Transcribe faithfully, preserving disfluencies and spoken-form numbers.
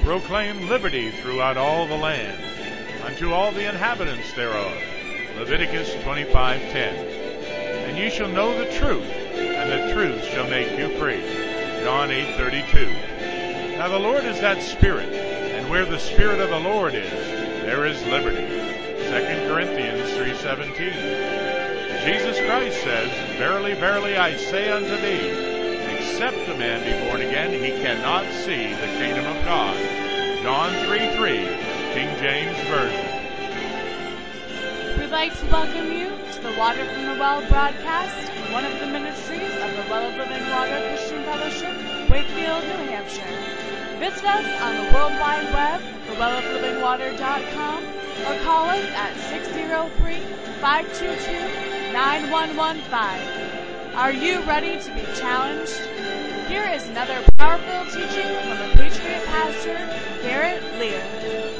proclaim liberty throughout all the land, unto all the inhabitants thereof. Leviticus twenty-five ten. And you shall know the truth, and the truth shall make you free. John eight thirty-two. Now the Lord is that Spirit, and where the Spirit of the Lord is, there is liberty. Second Corinthians three seventeen. Jesus Christ says, Verily, verily, I say unto thee, except a man be born again, he cannot see the kingdom of God. John three three, King James Version. We'd like to welcome you to the Water from the Well broadcast, one of the ministries of the Well of Living Water Christian Fellowship, Wakefield, New Hampshire. Visit us on the World Wide Web, the well of living water dot com, or call us at six oh three, five two two, nine one one five. Are you ready to be challenged? Here is another powerful teaching from the Patriot Pastor, Garrett Lear.